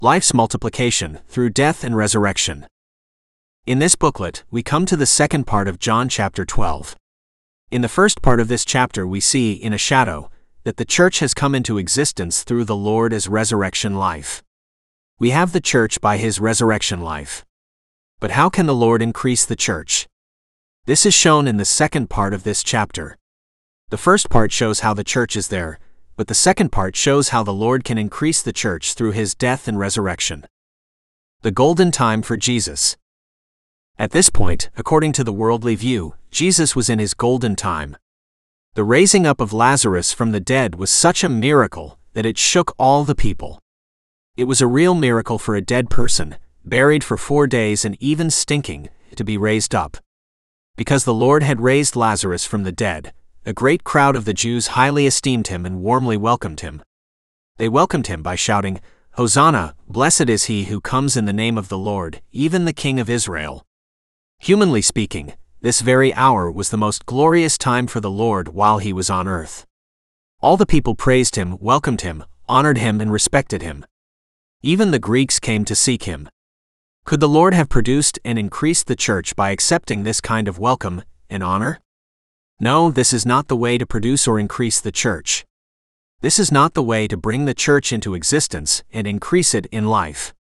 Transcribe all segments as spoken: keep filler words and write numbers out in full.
Life's multiplication through death and resurrection. In this booklet, we come to the second part of John chapter twelve. In the first part of this chapter we see, in a shadow, that the church has come into existence through the Lord as resurrection life. We have the church by His resurrection life. But how can the Lord increase the church? This is shown in the second part of this chapter. The first part shows how the church is there, but the second part shows how the Lord can increase the church through His death and resurrection. The golden time for Jesus. At this point, according to the worldly view, Jesus was in His golden time. The raising up of Lazarus from the dead was such a miracle that it shook all the people. It was a real miracle for a dead person, buried for four days and even stinking, to be raised up. Because the Lord had raised Lazarus from the dead, a great crowd of the Jews highly esteemed Him and warmly welcomed Him. They welcomed Him by shouting, "Hosanna, blessed is He who comes in the name of the Lord, even the King of Israel." Humanly speaking, this very hour was the most glorious time for the Lord while He was on earth. All the people praised Him, welcomed Him, honored Him and respected Him. Even the Greeks came to seek Him. Could the Lord have produced and increased the church by accepting this kind of welcome and honor? No, this is not the way to produce or increase the church. This is not the way to bring the church into existence and increase it in life.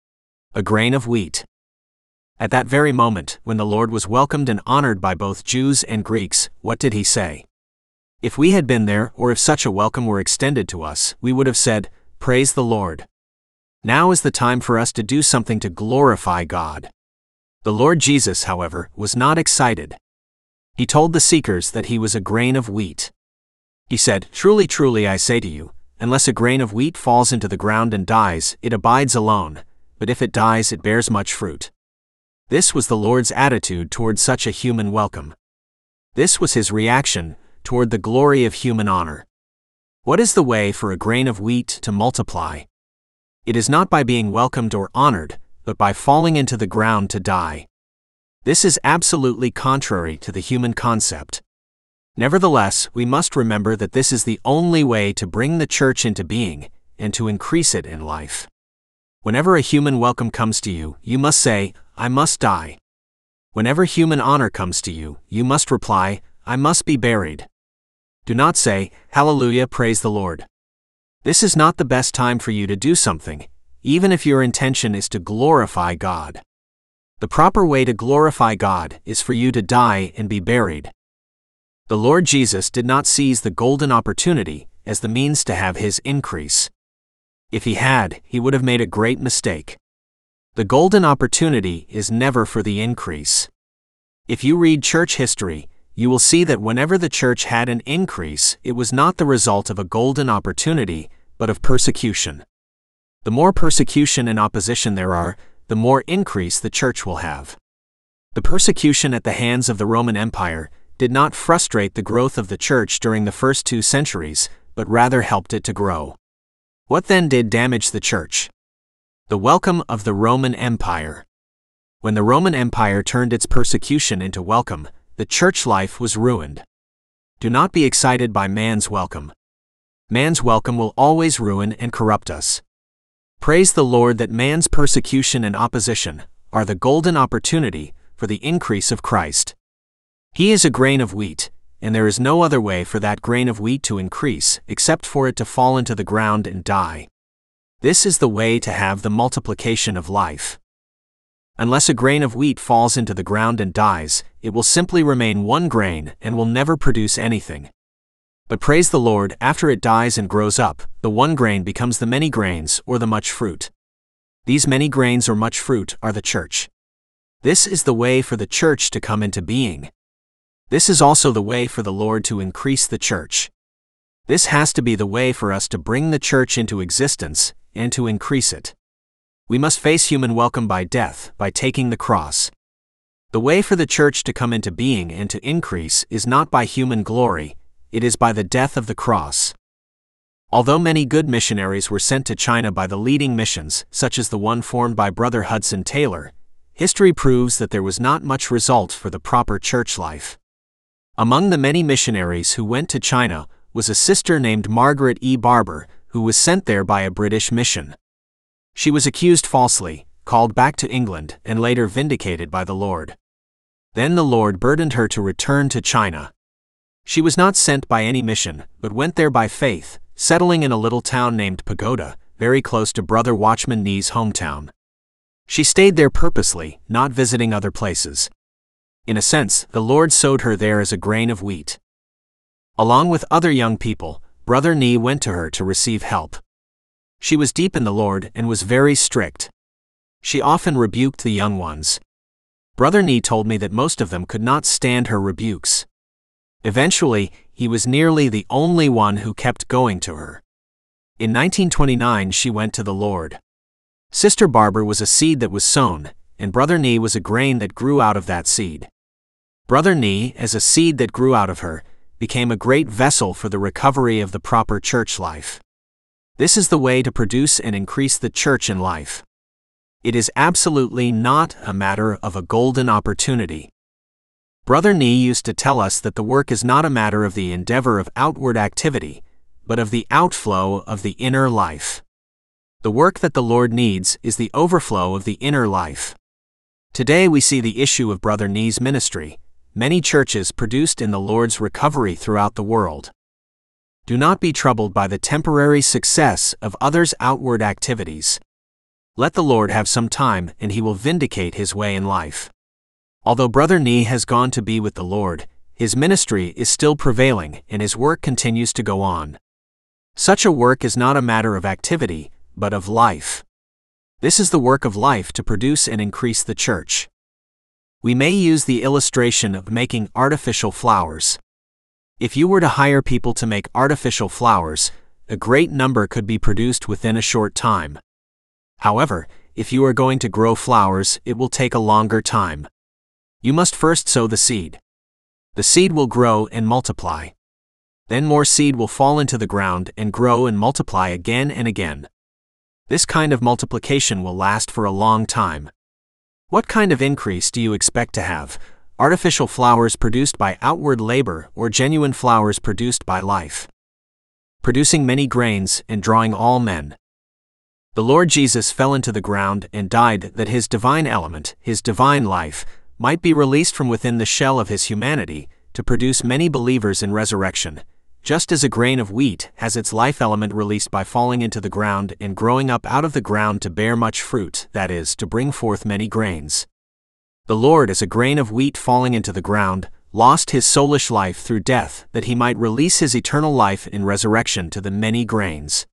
A grain of wheat. At that very moment, when the Lord was welcomed and honored by both Jews and Greeks, what did He say? If we had been there, or if such a welcome were extended to us, we would have said, "Praise the Lord." Now is the time for us to do something to glorify God. The Lord Jesus, however, was not excited. He told the seekers that He was a grain of wheat. He said, "Truly, truly, I say to you, unless a grain of wheat falls into the ground and dies, it abides alone, but if it dies, it bears much fruit." This was the Lord's attitude toward such a human welcome. This was His reaction toward the glory of human honor. What is the way for a grain of wheat to multiply? It is not by being welcomed or honored, but by falling into the ground to die. This is absolutely contrary to the human concept. Nevertheless, we must remember that this is the only way to bring the church into being and to increase it in life. Whenever a human welcome comes to you, you must say, "I must die." Whenever human honor comes to you, you must reply, "I must be buried." Do not say, "Hallelujah, praise the Lord." This is not the best time for you to do something, even if your intention is to glorify God. The proper way to glorify God is for you to die and be buried. The Lord Jesus did not seize the golden opportunity as the means to have His increase. If He had, He would have made a great mistake. The golden opportunity is never for the increase. If you read church history, you will see that whenever the church had an increase, it was not the result of a golden opportunity, but of persecution. The more persecution and opposition there are, the more increase the church will have. The persecution at the hands of the Roman Empire did not frustrate the growth of the church during the first two centuries, but rather helped it to grow. What then did damage the church? The welcome of the Roman Empire. When the Roman Empire turned its persecution into welcome, the church life was ruined. Do not be excited by man's welcome. Man's welcome will always ruin and corrupt us. Praise the Lord that man's persecution and opposition are the golden opportunity for the increase of Christ. He is a grain of wheat, and there is no other way for that grain of wheat to increase except for it to fall into the ground and die. This is the way to have the multiplication of life. Unless a grain of wheat falls into the ground and dies, it will simply remain one grain and will never produce anything. But praise the Lord, after it dies and grows up, the one grain becomes the many grains or the much fruit. These many grains or much fruit are the church. This is the way for the church to come into being. This is also the way for the Lord to increase the church. This has to be the way for us to bring the church into existence and to increase it. We must face human welcome by death, by taking the cross. The way for the church to come into being and to increase is not by human glory, it is by the death of the cross. Although many good missionaries were sent to China by the leading missions, such as the one formed by Brother Hudson Taylor, history proves that there was not much result for the proper church life. Among the many missionaries who went to China was a sister named Margaret E. Barber, who was sent there by a British mission. She was accused falsely, called back to England, and later vindicated by the Lord. Then the Lord burdened her to return to China. She was not sent by any mission, but went there by faith, settling in a little town named Pagoda, very close to Brother Watchman Nee's hometown. She stayed there purposely, not visiting other places. In a sense, the Lord sowed her there as a grain of wheat. Along with other young people, Brother Nee went to her to receive help. She was deep in the Lord and was very strict. She often rebuked the young ones. Brother Nee told me that most of them could not stand her rebukes. Eventually, he was nearly the only one who kept going to her. In nineteen twenty-nine, she went to the Lord. Sister Barbara was a seed that was sown, and Brother Nee was a grain that grew out of that seed. Brother Nee, as a seed that grew out of her, became a great vessel for the recovery of the proper church life. This is the way to produce and increase the church in life. It is absolutely not a matter of a golden opportunity. Brother Nee used to tell us that the work is not a matter of the endeavor of outward activity, but of the outflow of the inner life. The work that the Lord needs is the overflow of the inner life. Today we see the issue of Brother Nee's ministry. Many churches produced in the Lord's recovery throughout the world. Do not be troubled by the temporary success of others' outward activities. Let the Lord have some time, and He will vindicate His way in life. Although Brother Nee has gone to be with the Lord, his ministry is still prevailing, and his work continues to go on. Such a work is not a matter of activity, but of life. This is the work of life to produce and increase the church. We may use the illustration of making artificial flowers. If you were to hire people to make artificial flowers, a great number could be produced within a short time. However, if you are going to grow flowers, it will take a longer time. You must first sow the seed. The seed will grow and multiply. Then more seed will fall into the ground and grow and multiply again and again. This kind of multiplication will last for a long time. What kind of increase do you expect to have? Artificial flowers produced by outward labor or genuine flowers produced by life? Producing many grains and drawing all men. The Lord Jesus fell into the ground and died that His divine element, His divine life, might be released from within the shell of His humanity to produce many believers in resurrection, just as a grain of wheat has its life element released by falling into the ground and growing up out of the ground to bear much fruit, that is, to bring forth many grains. The Lord, as a grain of wheat falling into the ground, lost His soulish life through death that He might release His eternal life in resurrection to the many grains.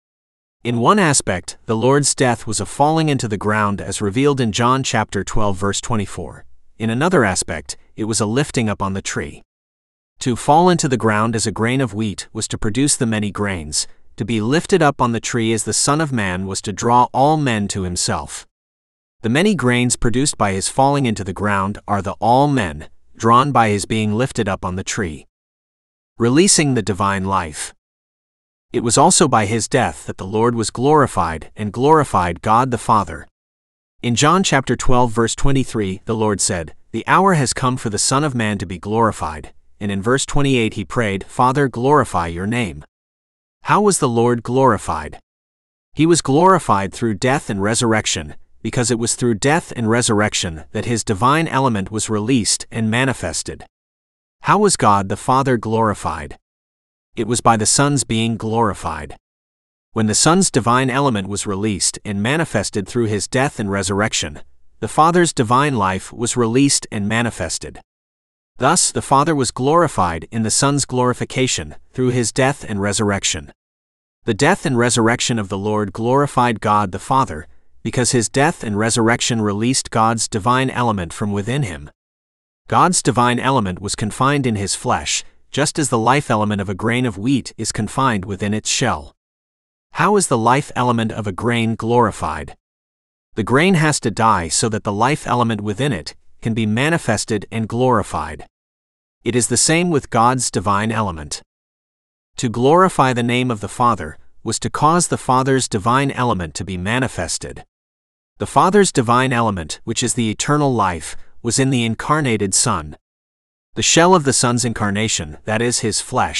In one aspect, the Lord's death was a falling into the ground as revealed in John chapter twelve verse twenty-four. In another aspect, it was a lifting up on the tree. To fall into the ground as a grain of wheat was to produce the many grains. To be lifted up on the tree as the Son of Man was to draw all men to Himself. The many grains produced by His falling into the ground are the all men, drawn by His being lifted up on the tree. Releasing the divine life. It was also by His death that the Lord was glorified and glorified God the Father. In John chapter twelve verse twenty-three, the Lord said, "The hour has come for the Son of Man to be glorified." And in verse twenty-eight He prayed, "Father, glorify your name." How was the Lord glorified? He was glorified through death and resurrection, because it was through death and resurrection that His divine element was released and manifested. How was God the Father glorified? It was by the Son's being glorified. When the Son's divine element was released and manifested through His death and resurrection, the Father's divine life was released and manifested. Thus, the Father was glorified in the Son's glorification through His death and resurrection. The death and resurrection of the Lord glorified God the Father, because His death and resurrection released God's divine element from within Him. God's divine element was confined in His flesh, just as the life element of a grain of wheat is confined within its shell. How is the life element of a grain glorified? The grain has to die so that the life element within it can be manifested and glorified. It is the same with God's divine element. To glorify the name of the Father was to cause the Father's divine element to be manifested. The Father's divine element, which is the eternal life, was in the incarnated Son. The shell of the Son's incarnation, that is His flesh,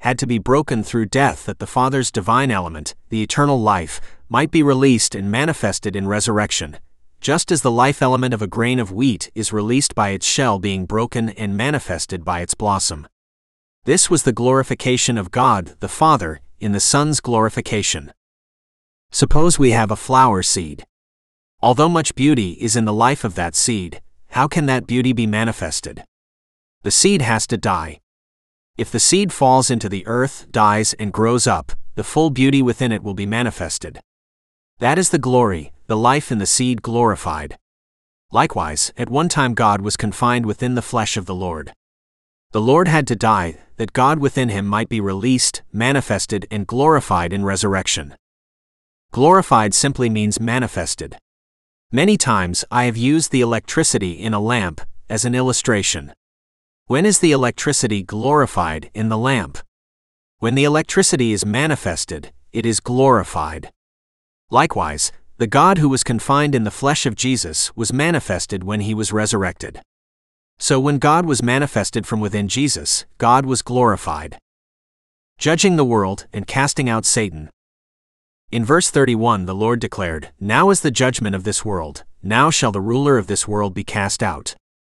had to be broken through death that the Father's divine element, the eternal life, might be released and manifested in resurrection, just as the life element of a grain of wheat is released by its shell being broken and manifested by its blossom. This was the glorification of God, the Father, in the Son's glorification. Suppose we have a flower seed. Although much beauty is in the life of that seed, how can that beauty be manifested? The seed has to die. If the seed falls into the earth, dies, and grows up, the full beauty within it will be manifested. That is the glory, the life in the seed glorified. Likewise, at one time God was confined within the flesh of the Lord. The Lord had to die, that God within him might be released, manifested, and glorified in resurrection. Glorified simply means manifested. Many times I have used the electricity in a lamp as an illustration. When is the electricity glorified in the lamp? When the electricity is manifested, it is glorified. Likewise, the God who was confined in the flesh of Jesus was manifested when he was resurrected. So when God was manifested from within Jesus, God was glorified. Judging the world and casting out Satan. In verse thirty-one the Lord declared, "Now is the judgment of this world, now shall the ruler of this world be cast out."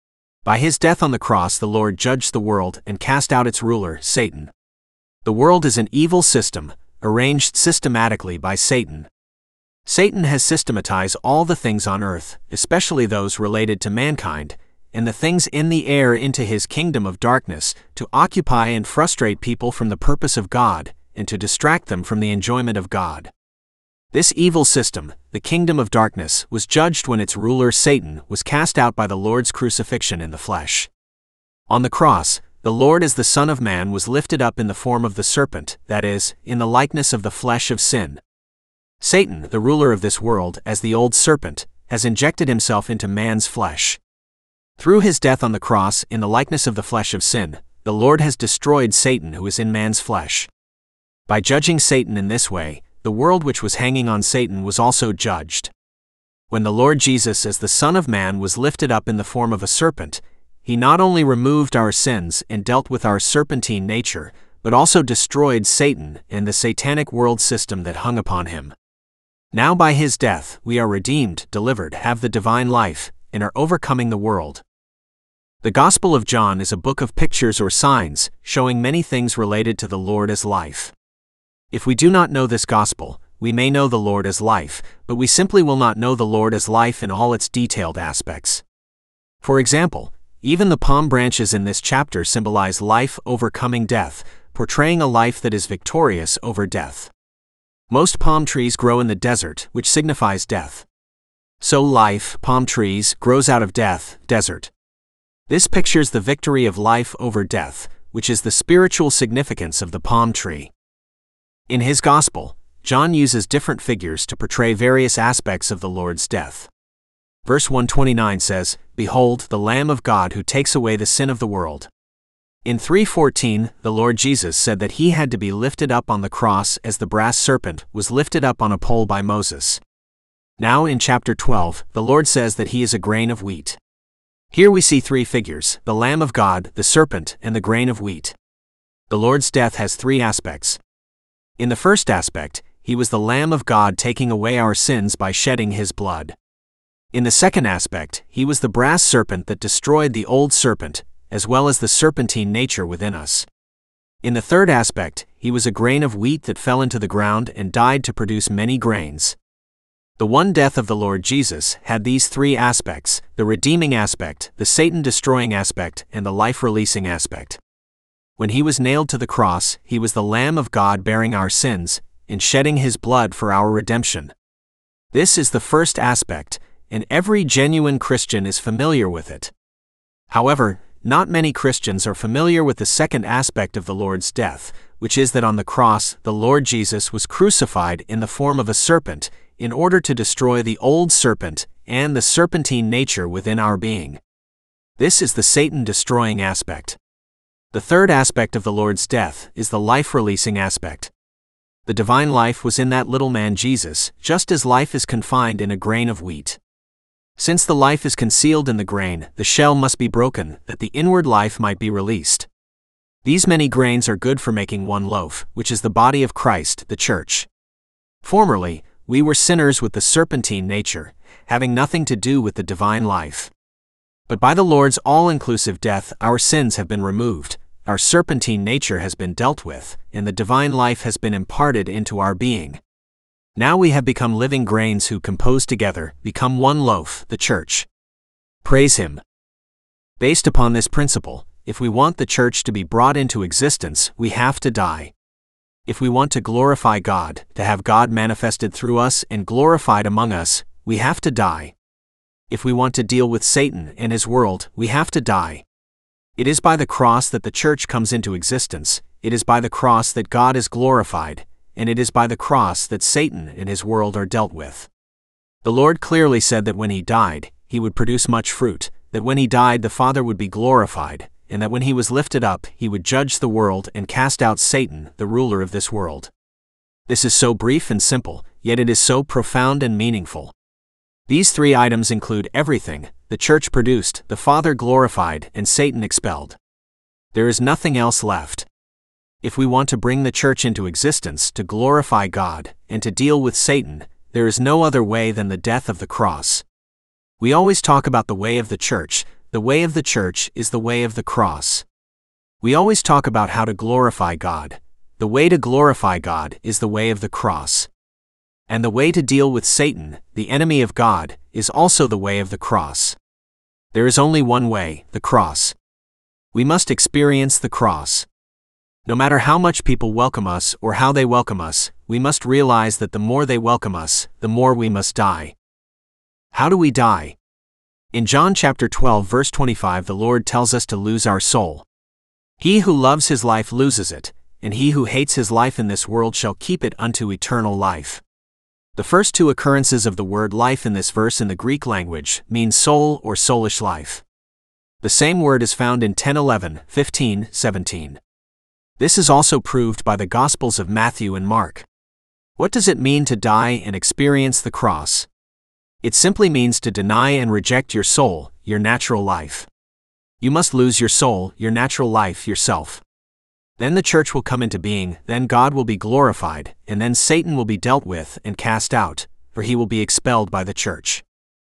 By his death on the cross the Lord judged the world and cast out its ruler, Satan. The world is an evil system, arranged systematically by Satan. Satan has systematized all the things on earth, especially those related to mankind, and the things in the air into his kingdom of darkness, to occupy and frustrate people from the purpose of God, and to distract them from the enjoyment of God. This evil system, the kingdom of darkness, was judged when its ruler Satan was cast out by the Lord's crucifixion in the flesh. On the cross, the Lord as the Son of Man was lifted up in the form of the serpent, that is, in the likeness of the flesh of sin. Satan, the ruler of this world, as the old serpent, has injected himself into man's flesh. Through his death on the cross in the likeness of the flesh of sin, the Lord has destroyed Satan who is in man's flesh. By judging Satan in this way, the world which was hanging on Satan was also judged. When the Lord Jesus as the Son of Man was lifted up in the form of a serpent, he not only removed our sins and dealt with our serpentine nature, but also destroyed Satan and the satanic world system that hung upon him. Now by his death we are redeemed, delivered, have the divine life, and are overcoming the world. The Gospel of John is a book of pictures or signs, showing many things related to the Lord as life. If we do not know this Gospel, we may know the Lord as life, but we simply will not know the Lord as life in all its detailed aspects. For example, even the palm branches in this chapter symbolize life overcoming death, portraying a life that is victorious over death. Most palm trees grow in the desert, which signifies death. So life, palm trees, grows out of death, desert. This pictures the victory of life over death, which is the spiritual significance of the palm tree. In his Gospel, John uses different figures to portray various aspects of the Lord's death. Verse one twenty-nine says, "Behold, the Lamb of God who takes away the sin of the world." In three fourteen, the Lord Jesus said that he had to be lifted up on the cross as the brass serpent was lifted up on a pole by Moses. Now in chapter twelve, the Lord says that he is a grain of wheat. Here we see three figures, the Lamb of God, the serpent, and the grain of wheat. The Lord's death has three aspects. In the first aspect, he was the Lamb of God taking away our sins by shedding his blood. In the second aspect, he was the brass serpent that destroyed the old serpent, as well as the serpentine nature within us. In the third aspect, he was a grain of wheat that fell into the ground and died to produce many grains. The one death of the Lord Jesus had these three aspects, the redeeming aspect, the Satan-destroying aspect, and the life-releasing aspect. When he was nailed to the cross, he was the Lamb of God bearing our sins, and shedding his blood for our redemption. This is the first aspect, and every genuine Christian is familiar with it. However, not many Christians are familiar with the second aspect of the Lord's death, which is that on the cross, the Lord Jesus was crucified in the form of a serpent, in order to destroy the old serpent and the serpentine nature within our being. This is the Satan-destroying aspect. The third aspect of the Lord's death is the life-releasing aspect. The divine life was in that little man Jesus, just as life is confined in a grain of wheat. Since the life is concealed in the grain, the shell must be broken, that the inward life might be released. These many grains are good for making one loaf, which is the body of Christ, the church. Formerly, we were sinners with the serpentine nature, having nothing to do with the divine life. But by the Lord's all-inclusive death, our sins have been removed, our serpentine nature has been dealt with, and the divine life has been imparted into our being. Now we have become living grains who, composed together, become one loaf, the church. Praise Him. Based upon this principle, if we want the church to be brought into existence, we have to die. If we want to glorify God, to have God manifested through us and glorified among us, we have to die. If we want to deal with Satan and his world, we have to die. It is by the cross that the church comes into existence, it is by the cross that God is glorified, and it is by the cross that Satan and his world are dealt with. The Lord clearly said that when He died, He would produce much fruit, that when He died the Father would be glorified, and that when He was lifted up, He would judge the world and cast out Satan, the ruler of this world. This is so brief and simple, yet it is so profound and meaningful. These three items include everything: the church produced, the Father glorified, and Satan expelled. There is nothing else left. If we want to bring the church into existence, to glorify God, and to deal with Satan, there is no other way than the death of the cross. We always talk about the way of the church. The way of the church is the way of the cross. We always talk about how to glorify God. The way to glorify God is the way of the cross. And the way to deal with Satan, the enemy of God, is also the way of the cross. There is only one way, the cross. We must experience the cross. No matter how much people welcome us or how they welcome us, we must realize that the more they welcome us, the more we must die. How do we die? In John chapter twelve verse twenty-five, the Lord tells us to lose our soul. He who loves his life loses it, and he who hates his life in this world shall keep it unto eternal life. The first two occurrences of the word life in this verse in the Greek language mean soul or soulish life. The same word is found in ten eleven, fifteen, seventeen. This is also proved by the Gospels of Matthew and Mark. What does it mean to die and experience the cross? It simply means to deny and reject your soul, your natural life. You must lose your soul, your natural life, yourself. Then the church will come into being, then God will be glorified, and then Satan will be dealt with and cast out, for he will be expelled by the church.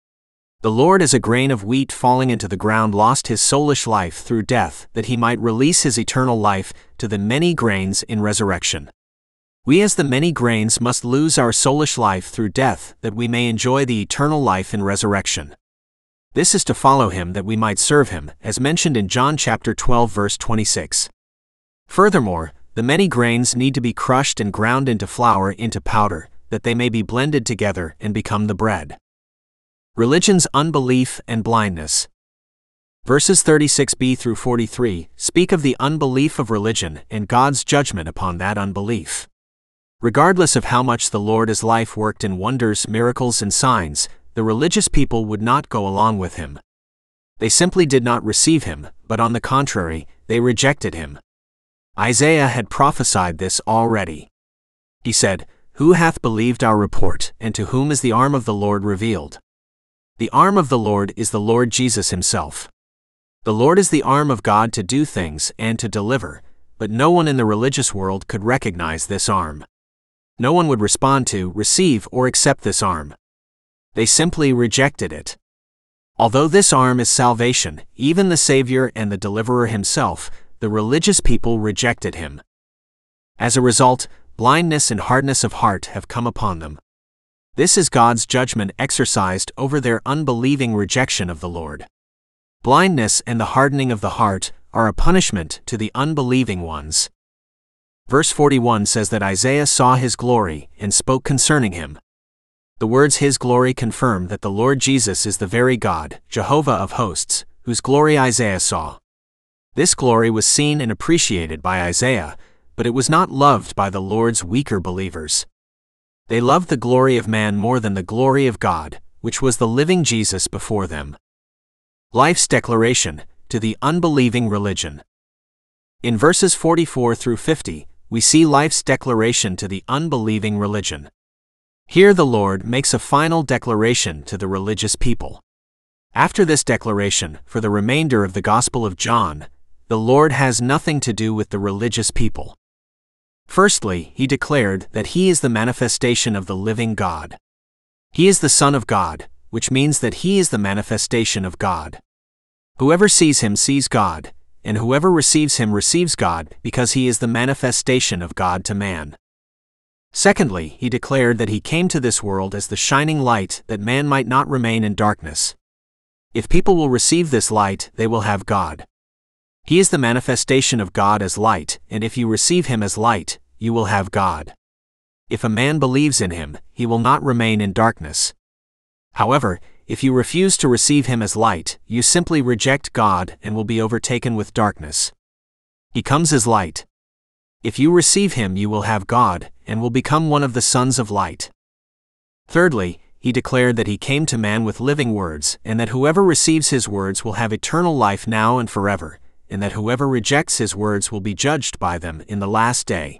The Lord, as a grain of wheat falling into the ground, lost his soulish life through death, that he might release his eternal life to the many grains in resurrection. We as the many grains must lose our soulish life through death, that we may enjoy the eternal life in resurrection. This is to follow him that we might serve him, as mentioned in John chapter twelve verse twenty-six. Furthermore, the many grains need to be crushed and ground into flour, into powder, that they may be blended together and become the bread. Religion's unbelief and blindness. Verses thirty-six b through forty-three speak of the unbelief of religion and God's judgment upon that unbelief. Regardless of how much the Lord's life worked in wonders, miracles, and signs, the religious people would not go along with him. They simply did not receive him, but on the contrary, they rejected him. Isaiah had prophesied this already. He said, "Who hath believed our report, and to whom is the arm of the Lord revealed?" The arm of the Lord is the Lord Jesus himself. The Lord is the arm of God to do things and to deliver, but no one in the religious world could recognize this arm. No one would respond to, receive, or accept this arm. They simply rejected it. Although this arm is salvation, even the Savior and the Deliverer himself, the religious people rejected him. As a result, blindness and hardness of heart have come upon them. This is God's judgment exercised over their unbelieving rejection of the Lord. Blindness and the hardening of the heart are a punishment to the unbelieving ones. Verse forty-one says that Isaiah saw his glory and spoke concerning him. The words his glory confirm that the Lord Jesus is the very God, Jehovah of hosts, whose glory Isaiah saw. This glory was seen and appreciated by Isaiah, but it was not loved by the Lord's weaker believers. They loved the glory of man more than the glory of God, which was the living Jesus before them. Life's declaration to the unbelieving religion. In verses forty-four through fifty, we see life's declaration to the unbelieving religion. Here the Lord makes a final declaration to the religious people. After this declaration, for the remainder of the Gospel of John, the Lord has nothing to do with the religious people. Firstly, he declared that he is the manifestation of the living God. He is the Son of God, which means that he is the manifestation of God. Whoever sees him sees God, and whoever receives him receives God, because he is the manifestation of God to man. Secondly, he declared that he came to this world as the shining light, that man might not remain in darkness. If people will receive this light, they will have God. He is the manifestation of God as light, and if you receive him as light, you will have God. If a man believes in him, he will not remain in darkness. However, if you refuse to receive him as light, you simply reject God and will be overtaken with darkness. He comes as light. If you receive him, you will have God, and will become one of the sons of light. Thirdly, he declared that he came to man with living words, and that whoever receives his words will have eternal life now and forever, and that whoever rejects his words will be judged by them in the last day.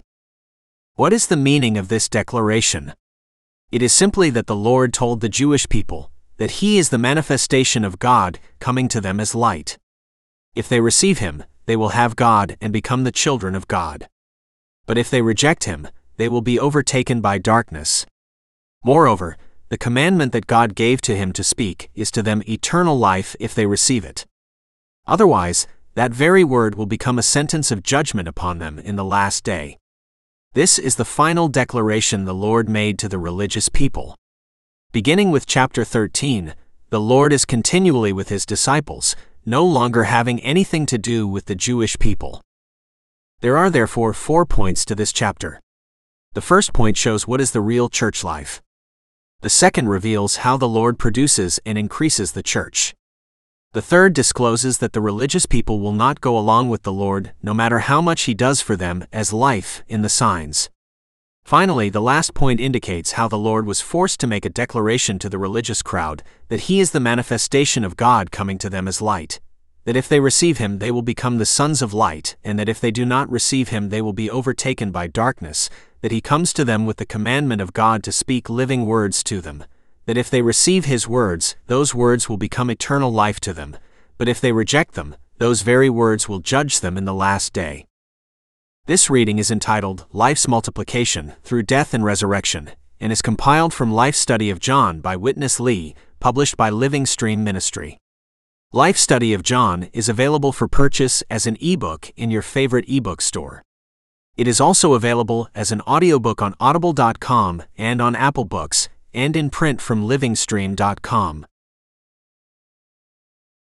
What is the meaning of this declaration? It is simply that the Lord told the Jewish people that he is the manifestation of God coming to them as light. If they receive him, they will have God and become the children of God. But if they reject him, they will be overtaken by darkness. Moreover, the commandment that God gave to him to speak is to them eternal life if they receive it. Otherwise, that very word will become a sentence of judgment upon them in the last day. This is the final declaration the Lord made to the religious people. Beginning with chapter thirteen, the Lord is continually with his disciples, no longer having anything to do with the Jewish people. There are therefore four points to this chapter. The first point shows what is the real church life. The second reveals how the Lord produces and increases the church. The third discloses that the religious people will not go along with the Lord, no matter how much he does for them as life in the signs. Finally, the last point indicates how the Lord was forced to make a declaration to the religious crowd that he is the manifestation of God coming to them as light, that if they receive him they will become the sons of light, and that if they do not receive him they will be overtaken by darkness, that he comes to them with the commandment of God to speak living words to them, that if they receive his words, those words will become eternal life to them, but if they reject them, those very words will judge them in the last day. This reading is entitled Life's Multiplication Through Death and Resurrection, and is compiled from Life Study of John by Witness Lee, published by Living Stream Ministry. Life Study of John is available for purchase as an ebook in your favorite ebook store. It is also available as an audiobook on audible dot com and on Apple Books, and in print from living stream dot com.